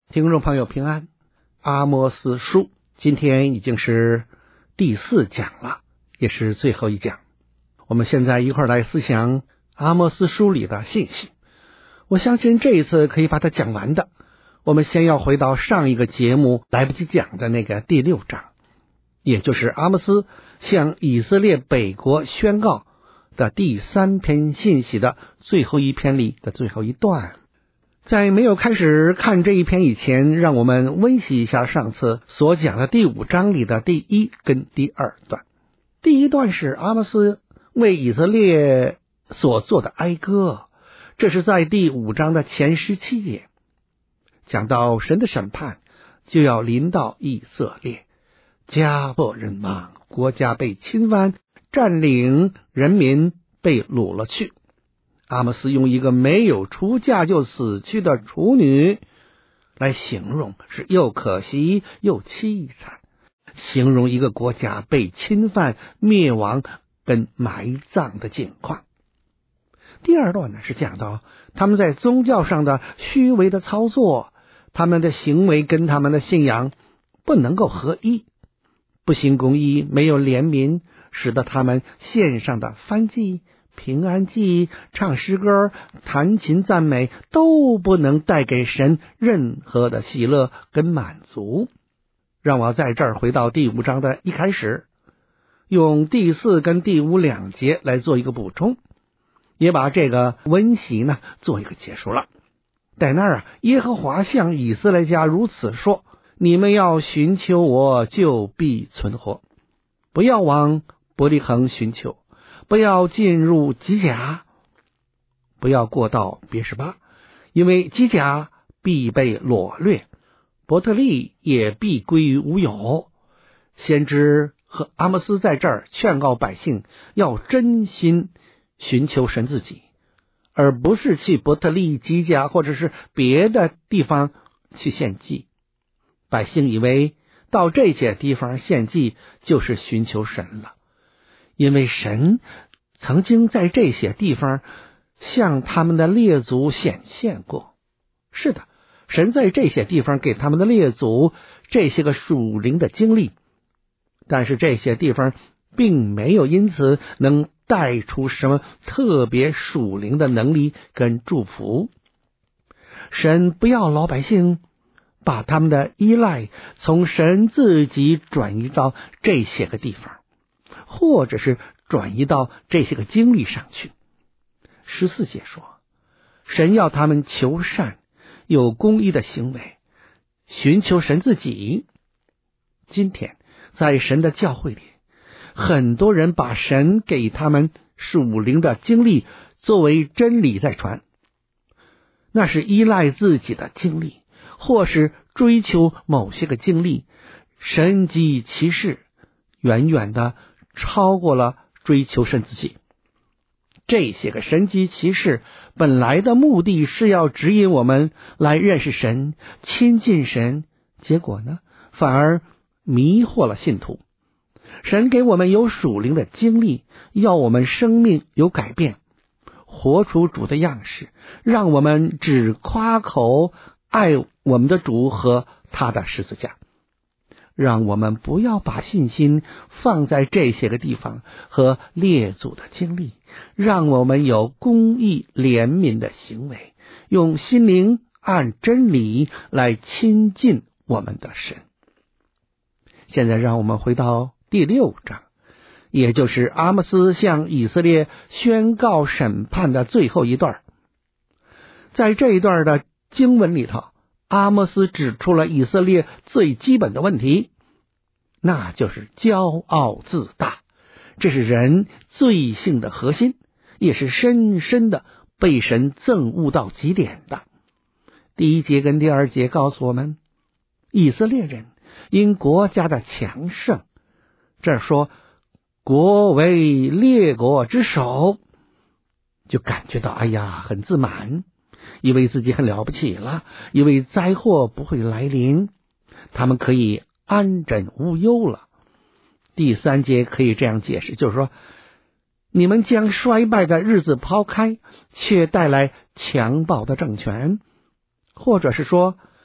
听众朋友平安，阿摩斯书今天已经是第4讲了，也是最后一讲。我们现在一块来思想阿摩斯书里的信息。我相信这一次可以把它讲完的。我们先要回到上一个节目来不及讲的那个第6章，也就是阿摩斯向以色列北国宣告的第3篇信息的最后一篇里的最后一段。在没有开始看这一篇以前，让我们温习一下上次所讲的第5章里的第1跟第2段。第1段是阿摩斯为以色列所做的哀歌，这是在第5章的前17节，讲到神的审判就要临到以色列，家破人亡，国家被侵犯，占领，人民被掳了去。阿摩斯用一个没有出嫁就死去的处女来形容，是又可惜又凄惨，形容一个国家被侵犯、灭亡跟埋葬的境况。第2段呢，是讲到他们在宗教上的虚伪的操作，他们的行为跟他们的信仰不能够合一，不行公义，没有怜悯，使得他们献上的燔祭、平安祭、唱诗歌、弹琴赞美都不能带给神任何的喜乐跟满足。让我在这儿回到第5章的一开始，用第4跟第5两节来做一个补充，也把这个温习呢做一个结束了。在那儿耶和华向以色列家如此说：你们要寻求我，就必存活，不要往伯利恒寻求，不要进入基甲，不要过到别是巴，因为基甲必被掳掠，伯特利也必归于无有。先知和阿摩斯在这儿劝告百姓要真心寻求神自己，而不是去伯特利、基甲或者是别的地方去献祭。百姓以为到这些地方献祭就是寻求神了，因为神曾经在这些地方向他们的列祖显现过。是的，神在这些地方给他们的列祖这些个属灵的经历，但是这些地方并没有因此能带出什么特别属灵的能力跟祝福。神不要老百姓把他们的依赖从神自己转移到这些个地方，或者是转移到这些个经历上去。14节说，神要他们求善，有公义的行为，寻求神自己。今天在神的教会里，很多人把神给他们属灵的经历作为真理在传，那是依赖自己的经历，或是追求某些个经历，神迹奇事远远的超过了追求神自己。这些个神迹奇事本来的目的是要指引我们来认识神、亲近神，结果呢，反而迷惑了信徒。神给我们有属灵的经历，要我们生命有改变，活出主的样式，让我们只夸口爱我们的主和他的十字架。让我们不要把信心放在这些个地方和列祖的经历，让我们有公义怜悯的行为，用心灵按真理来亲近我们的神。现在让我们回到第6章，也就是阿摩斯向以色列宣告审判的最后一段。在这一段的经文里头，阿摩斯指出了以色列最基本的问题，那就是骄傲自大，这是人罪性的核心，也是深深的被神憎恶到极点的。第1节跟第2节告诉我们，以色列人因国家的强盛，这儿说国为列国之首，就感觉到哎呀很自满，以为自己很了不起了，以为灾祸不会来临，他们可以安枕无忧了。第3节可以这样解释，就是说你们将衰败的日子抛开，却带来强暴的政权，或者是说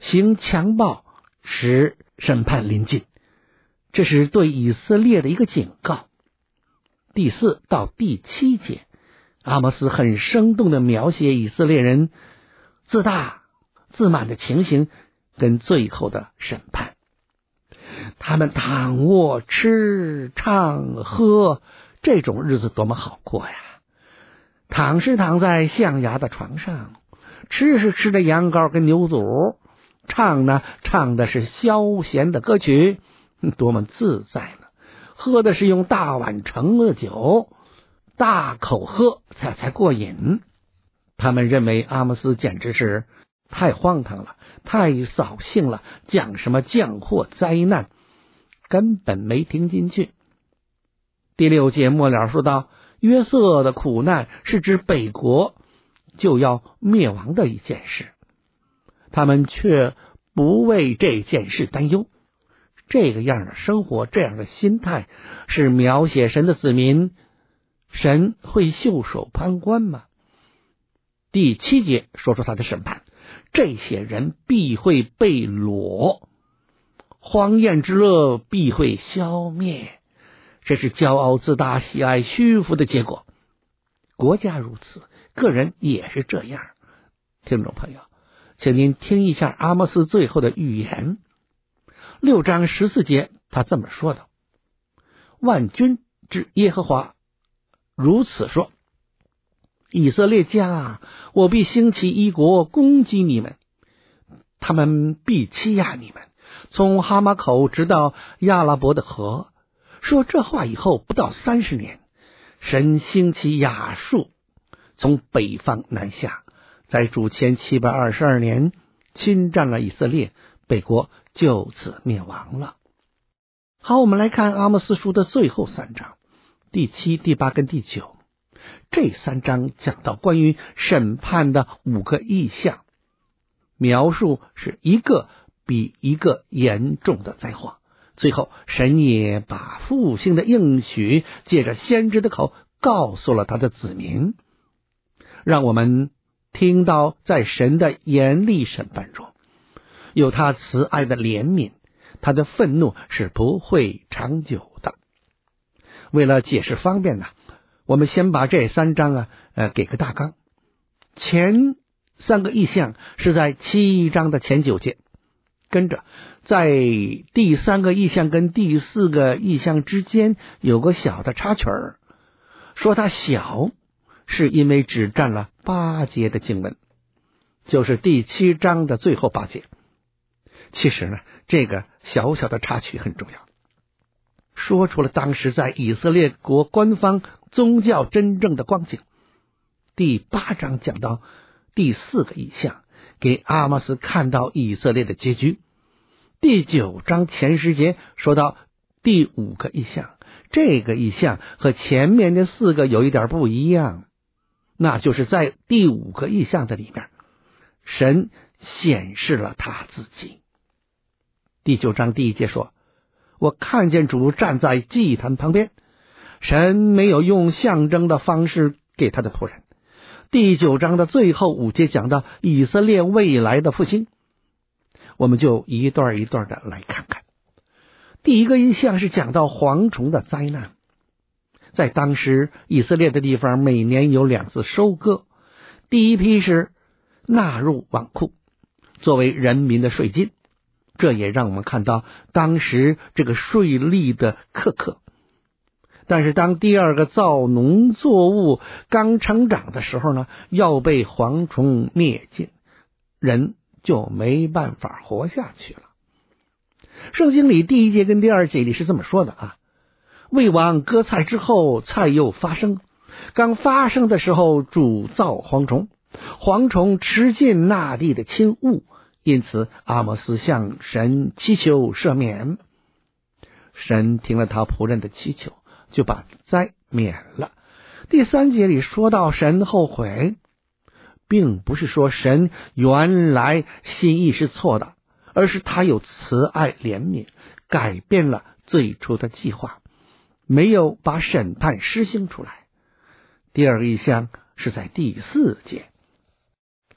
行强暴，使审判临近，这是对以色列的一个警告。第4到第7节，阿摩斯很生动地描写以色列人自大自满的情形跟最后的审判。他们躺卧吃唱喝，这种日子多么好过呀！躺是躺在象牙的床上，吃是吃的羊羔跟牛肚，唱呢唱的是消闲的歌曲，多么自在呢！喝的是用大碗盛的酒，大口喝才过瘾。他们认为阿摩斯简直是太荒唐了，太扫兴了，讲什么降祸灾难，根本没听进去。第6节末了说到，约瑟的苦难是指北国就要灭亡的一件事，他们却不为这件事担忧。这个样的生活，这样的心态，是描写神的子民，神会袖手旁观吗？第7节说出他的审判，这些人必会被掳，荒宴之乐必会消灭，这是骄傲自大喜爱虚浮的结果。国家如此，个人也是这样。听众朋友，请您听一下阿摩斯最后的预言。6章14节他这么说的：万军之耶和华如此说，以色列家，我必兴起一国攻击你们，他们必欺压你们，从哈马口直到亚拉伯的河。说这话以后不到30年，神兴起亚述，从北方南下，在主前722年侵占了以色列，北国就此灭亡了。好，我们来看阿摩斯书的最后3章，第7、第8跟第9。这3章讲到关于审判的5个异象，描述是一个比一个严重的灾祸。最后神也把复兴的应许借着先知的口告诉了他的子民，让我们听到在神的严厉审判中有他慈爱的怜悯，他的愤怒是不会长久的。为了解释方便呢，我们先把这3章给个大纲。前3个异象是在7章的前9节，跟着在第3个异象跟第4个异象之间有个小的插曲儿，说它小是因为只占了8节的经文，就是第7章的最后8节。其实呢，这个小小的插曲很重要，说出了当时在以色列国官方宗教真正的光景。第8章讲到第4个异象，给阿摩斯看到以色列的结局。第9章前10节说到第5个异象，这个异象和前面的4个有一点不一样，那就是在第5个异象的里面，神显示了他自己。第9章第1节说，我看见主站在祭坛旁边，神没有用象征的方式给他的仆人。第9章的最后5节讲到以色列未来的复兴，我们就一段一段的来看看。第一个异象是讲到蝗虫的灾难。在当时以色列的地方每年有2次收割，第一批是纳入王库，作为人民的税金，这也让我们看到当时这个税吏的苛刻。但是当第2个造农作物刚成长的时候呢，要被蝗虫灭尽，人就没办法活下去了。圣经里第1节跟第2节里是这么说的啊，为王割菜之后，菜又发生，刚发生的时候主造蝗虫，蝗虫吃尽那地的亲物，因此阿摩斯向神祈求赦免。神听了他仆人的祈求，就把灾免了。第3节里说到神后悔，并不是说神原来心意是错的，而是他有慈爱怜悯，改变了最初的计划，没有把审判施行出来。第2个异象是在第4节，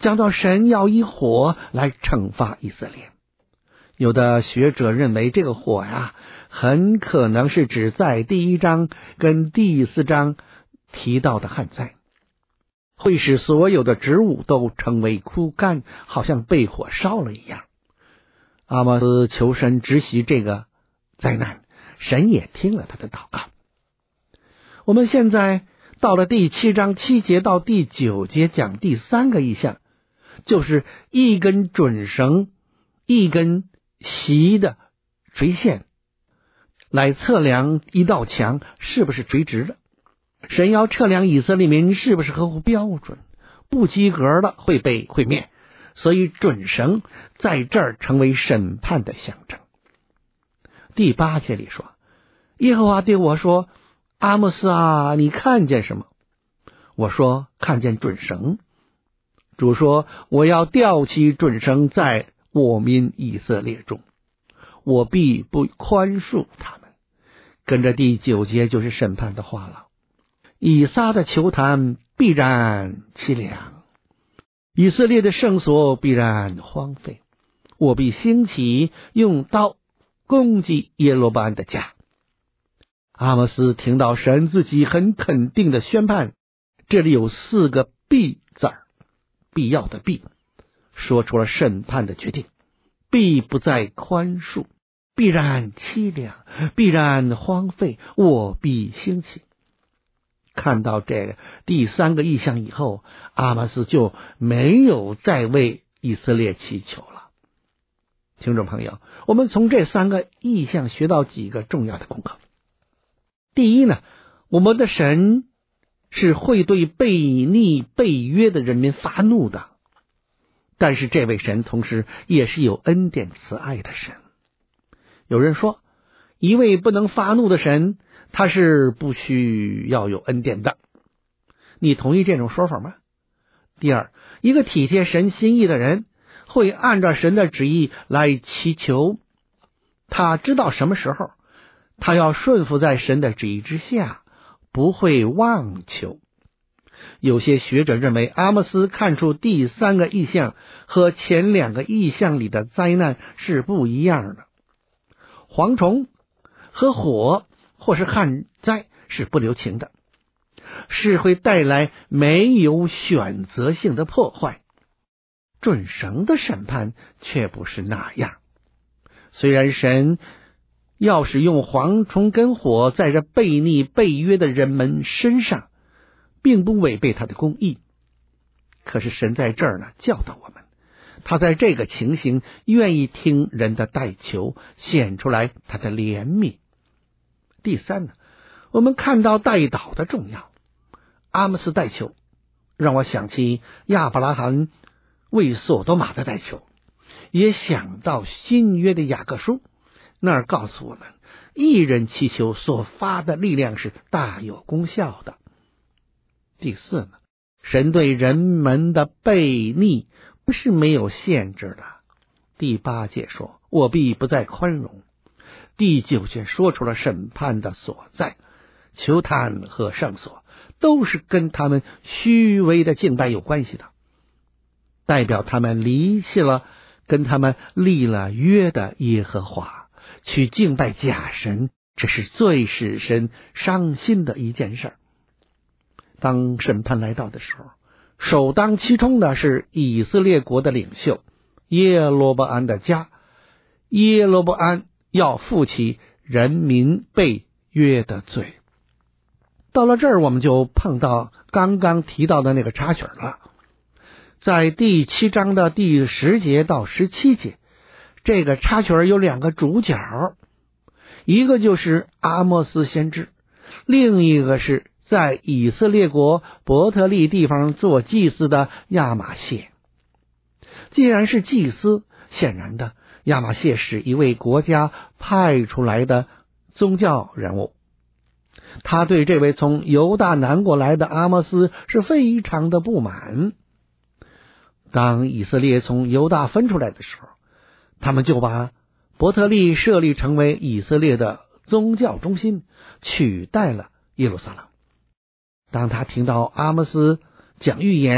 讲到神要以火来惩罚以色列。有的学者认为这个火呀，很可能是指在第1章跟第4章提到的旱灾，会使所有的植物都成为枯干，好像被火烧了一样。阿摩斯求神止息这个灾难，神也听了他的祷告。我们现在到了第7章7节到第9节，讲第3个异象，就是一根准绳，一根细的垂线来测量一道墙是不是垂直的。神要测量以色列民是不是合乎标准，不及格的会被毁灭，所以准绳在这儿成为审判的象征。第8节里说，耶和华对我说，阿摩斯啊，你看见什么？我说，看见准绳。主说，我要吊起准绳在我民以色列中，我必不宽恕他们。跟着第9节就是审判的话了。以撒的球坛必然凄凉，以色列的圣所必然荒废，我必兴起用刀攻击耶罗波安的家。阿摩斯听到神自己很肯定的宣判，这里有4个必字儿，必要的必，说出了审判的决定，必不再宽恕，必然凄凉，必然荒废，我必兴起。看到这个第3个异象以后，阿摩斯就没有再为以色列祈求了。听众朋友，我们从这3个异象学到几个重要的功课。第一呢，我们的神是会对悖逆背约的人民发怒的，但是这位神同时也是有恩典慈爱的神。有人说，一位不能发怒的神，他是不需要有恩典的。你同意这种说法吗？第二，一个体贴神心意的人，会按照神的旨意来祈求，他知道什么时候他要顺服在神的旨意之下，不会妄求。有些学者认为，阿摩斯看出第3个异象和前2个异象里的灾难是不一样的。蝗虫和火或是旱灾是不留情的，是会带来没有选择性的破坏。准绳的审判却不是那样。虽然神要使用蝗虫跟火在这悖逆背约的人们身上，并不违背他的公义，可是神在这儿呢教导我们，他在这个情形愿意听人的代求，显出来他的怜悯。第三呢，我们看到代祷的重要。阿摩斯代求让我想起亚伯拉罕为所多玛的代求，也想到新约的雅各书，那儿告诉我们，一人祈求所发的力量是大有功效的。第四呢，神对人们的悖逆不是没有限制的。第8节说，我必不再宽容。第9节说出了审判的所在，球坛和圣所都是跟他们虚伪的敬拜有关系的，代表他们离弃了跟他们立了约的耶和华，去敬拜假神，这是最使神伤心的一件事。当审判来到的时候，首当其冲的是以色列国的领袖耶罗波安的家。耶罗波安要负起人民背约的罪。到了这儿，我们就碰到刚刚提到的那个插曲了。在第7章的第10节到17节，这个插曲有2个主角，一个就是阿摩斯先知，另一个是在以色列国伯特利地方做祭司的亚玛谢。既然是祭司，显然的，亚玛谢是一位国家派出来的宗教人物，他对这位从犹大南过来的阿摩斯是非常的不满。当以色列从犹大分出来的时候，他们就把伯特利设立成为以色列的宗教中心，取代了耶路撒冷。当他听到阿摩斯讲预言，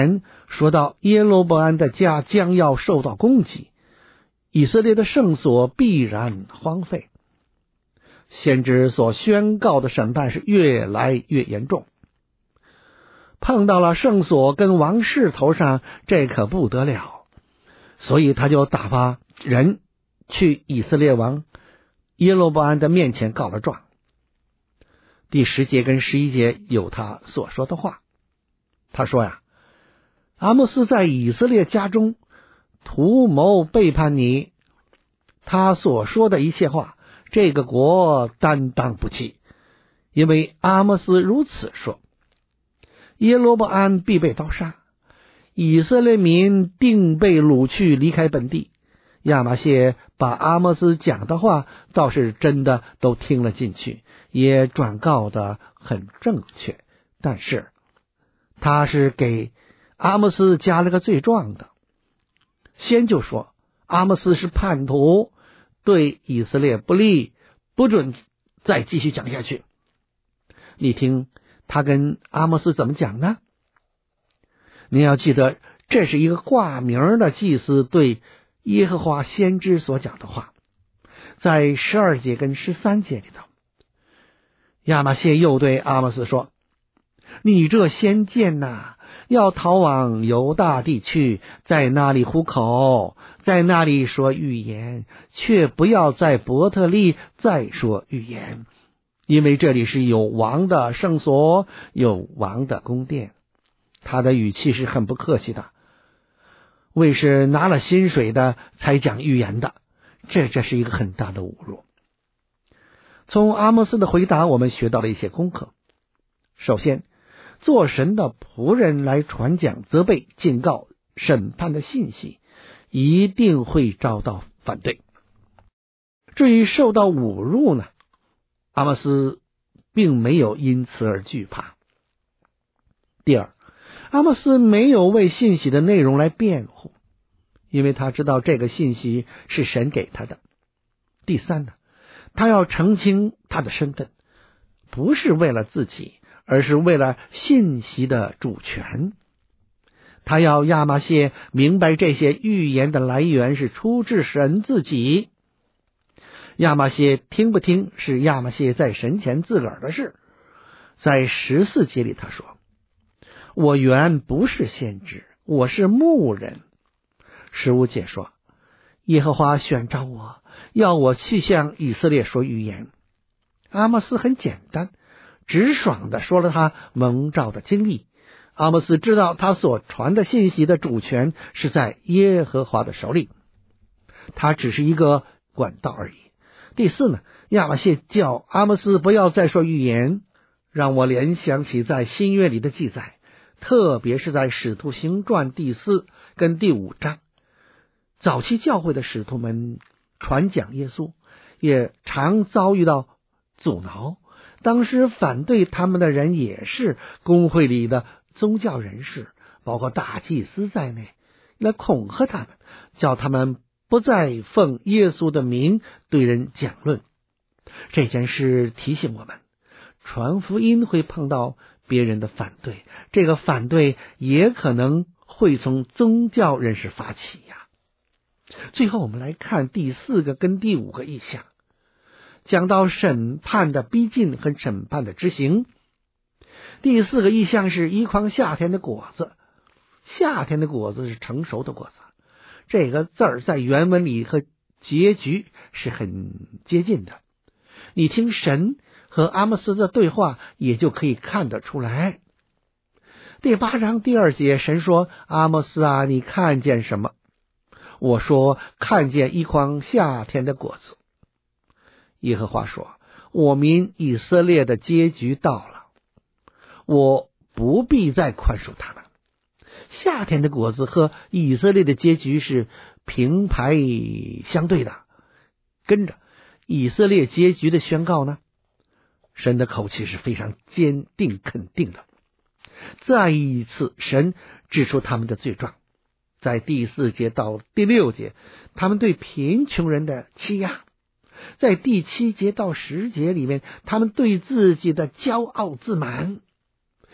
说到耶罗波安的家将要受到攻击，以色列的圣所必然荒废。先知所宣告的审判是越来越严重，碰到了圣所跟王室头上，这可不得了。所以他就打发人去以色列王耶罗波安的面前告了状。第10节跟11节有他所说的话。他说呀，阿摩斯在以色列家中图谋背叛你，他所说的一切话，这个国担当不起，因为阿摩斯如此说，耶罗波安必被刀杀，以色列民定被掳去离开本地。亚玛谢把阿摩斯讲的话倒是真的都听了进去，也转告的很正确，但是他是给阿摩斯加了个罪状的。先就说阿摩斯是叛徒，对以色列不利，不准再继续讲下去。你听他跟阿摩斯怎么讲呢？你要记得，这是一个挂名的祭司对耶和华先知所讲的话。在12节跟13节里头，亚玛谢又对阿摩斯说，你这先见呐，要逃往犹大地去，在那里糊口，在那里说预言，却不要在伯特利再说预言，因为这里是有王的圣所，有王的宫殿。他的语气是很不客气的，为是拿了薪水的才讲预言的，这是一个很大的侮辱。从阿摩斯的回答，我们学到了一些功课。首先，做神的仆人来传讲责备、警告、审判的信息，一定会遭到反对。至于受到侮辱呢，阿摩斯并没有因此而惧怕。第二，阿摩斯没有为信息的内容来辩护，因为他知道这个信息是神给他的。第三呢，他要澄清他的身份，不是为了自己，而是为了信息的主权。他要亚玛谢明白这些预言的来源是出自神自己。亚玛谢听不听是亚玛谢在神前自个儿的事。在14节里他说，我原不是先知，我是牧人。15节说，耶和华选召我，要我去向以色列说预言。阿摩斯很简单直爽地说了他蒙召的经历。阿摩斯知道他所传的信息的主权是在耶和华的手里，他只是一个管道而已。第四呢，亚玛谢叫阿摩斯不要再说预言，让我联想起在新约里的记载，特别是在使徒行传第4跟第5章。早期教会的使徒们传讲耶稣，也常遭遇到阻挠，当时反对他们的人也是公会里的宗教人士，包括大祭司在内，来恐吓他们，叫他们不再奉耶稣的名对人讲论。这件事提醒我们，传福音会碰到别人的反对，这个反对也可能会从宗教人士发起呀。最后我们来看第4个跟第5个意象，讲到审判的逼近和审判的执行。第4个意象是一筐夏天的果子，夏天的果子是成熟的果子，这个字儿在原文里和结局是很接近的。你听神和阿摩斯的对话也就可以看得出来。第8章第2节，神说，阿摩斯啊，你看见什么？我说，看见一筐夏天的果子。耶和华说，我民以色列的结局到了，我不必再宽恕他们。夏天的果子和以色列的结局是平排相对的。跟着以色列结局的宣告呢，神的口气是非常坚定肯定的。再一次神指出他们的罪状，在第4节到第6节，他们对贫穷人的欺压；在第7节到10节里面，他们对自己的骄傲自满；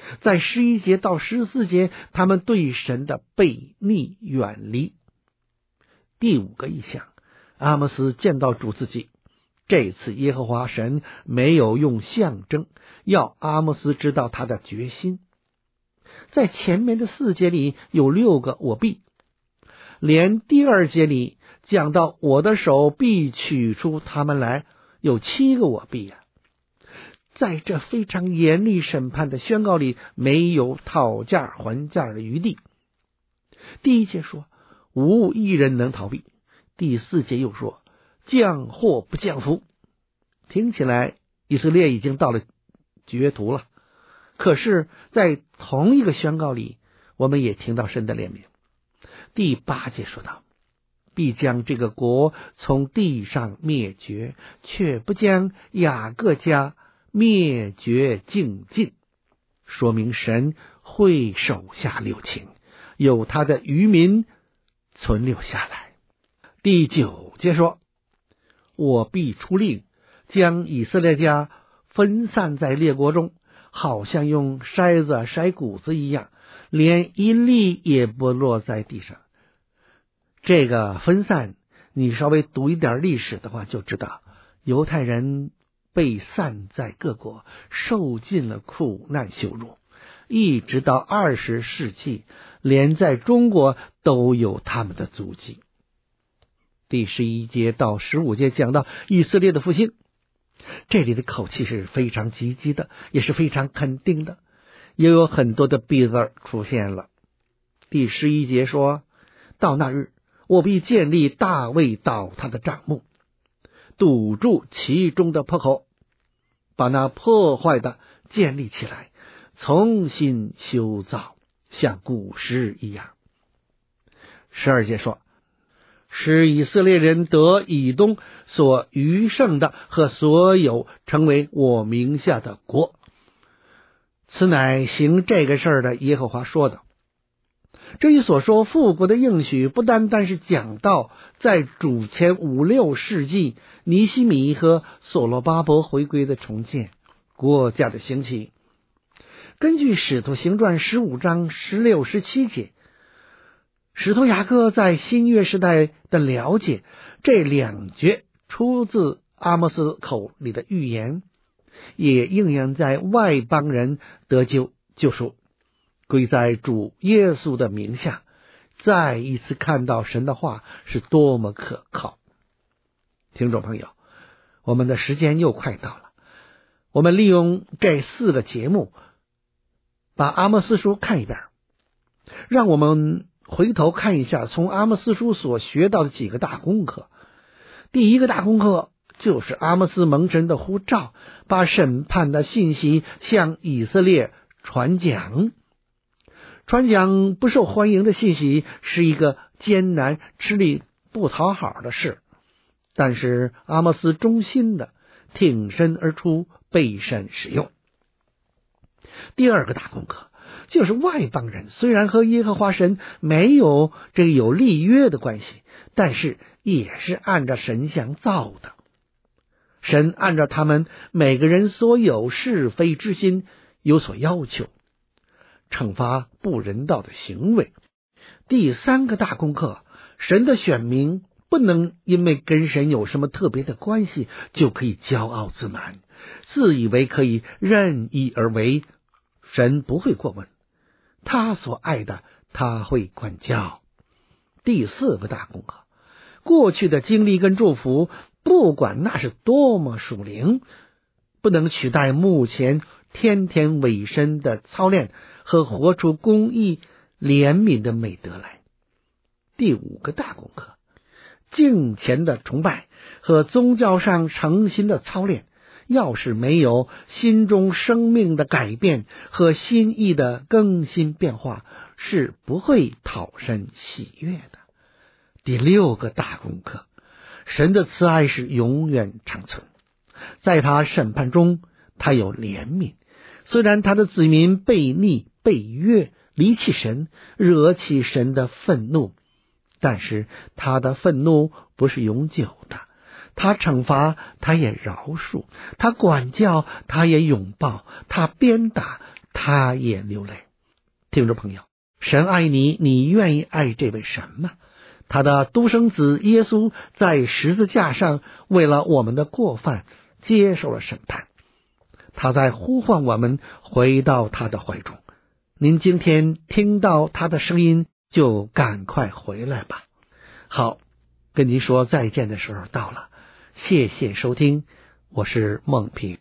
在11节到14节，他们对神的悖逆远离。第5个异象，阿摩斯见到主自己。这次耶和华神没有用象征，要阿摩斯知道他的决心。在前面的4节里有6个我必，连第2节里讲到我的手必取出他们来，有7个我必啊。在这非常严厉审判的宣告里，没有讨价还价的余地。第1节说无一人能逃避，第4节又说降祸不降福。听起来以色列已经到了绝途了，可是在同一个宣告里，我们也听到神的怜悯。第8节说道，必将这个国从地上灭绝，却不将雅各家灭绝尽尽，说明神会手下留情，有他的余民存留下来。第9节说，我必出令，将以色列家分散在列国中，好像用筛子筛谷子一样，连一粒也不落在地上。这个分散，你稍微读一点历史的话就知道，犹太人被散在各国，受尽了苦难羞辱，一直到20世纪，连在中国都有他们的足迹。第11节到15节讲到以色列的复兴，这里的口气是非常积极的，也是非常肯定的，也有很多的必字出现了。第11节说，到那日，我必建立大卫倒塌的帐幕，堵住其中的破口，把那破坏的建立起来，重新修造，像古时一样。12节说，使以色列人得以东所余剩的和所有成为我名下的国。此乃行这个事儿的耶和华说的。这一所说复国的应许，不单单是讲到在主前5、6世纪尼希米和所罗巴伯回归的重建，国家的兴起。根据使徒行传15章16、17节，使徒雅各在新约时代的了解，这2节出自阿摩斯口里的预言，也应验在外邦人得救救赎，归在主耶稣的名下。再一次看到神的话是多么可靠。听众朋友，我们的时间又快到了，我们利用这4个节目把阿摩斯书看一遍，让我们回头看一下从阿摩斯书所学到的几个大功课。第1个大功课就是阿摩斯蒙神的呼召，把审判的信息向以色列传讲。传讲不受欢迎的信息是一个艰难、吃力不讨好的事，但是阿摩斯忠心的挺身而出，被神使用。第2个大功课就是外邦人虽然和耶和华神没有这个有立约的关系，但是也是按照神像造的。神按照他们每个人所有是非之心有所要求，惩罚不人道的行为。第3个大功课，神的选民不能因为跟神有什么特别的关系就可以骄傲自满，自以为可以任意而为。神不会过问，他所爱的他会管教。第4个大功课，过去的经历跟祝福，不管那是多么属灵，不能取代目前天天委身的操练和活出公义怜悯的美德来。第5个大功课，敬虔的崇拜和宗教上诚心的操练，要是没有心中生命的改变和心意的更新变化，是不会讨神喜悦的。第6个大功课，神的慈爱是永远长存，在他审判中他有怜悯。虽然他的子民悖逆背约，离弃神，惹起神的愤怒，但是他的愤怒不是永久的，他惩罚他也饶恕，他管教他也拥抱，他鞭打他也流泪。听众朋友，神爱你，你愿意爱这位神吗？他的独生子耶稣在十字架上为了我们的过犯接受了审判，他在呼唤我们回到他的怀中。您今天听到他的声音，就赶快回来吧。好，跟您说再见的时候到了，谢谢收听，我是孟平。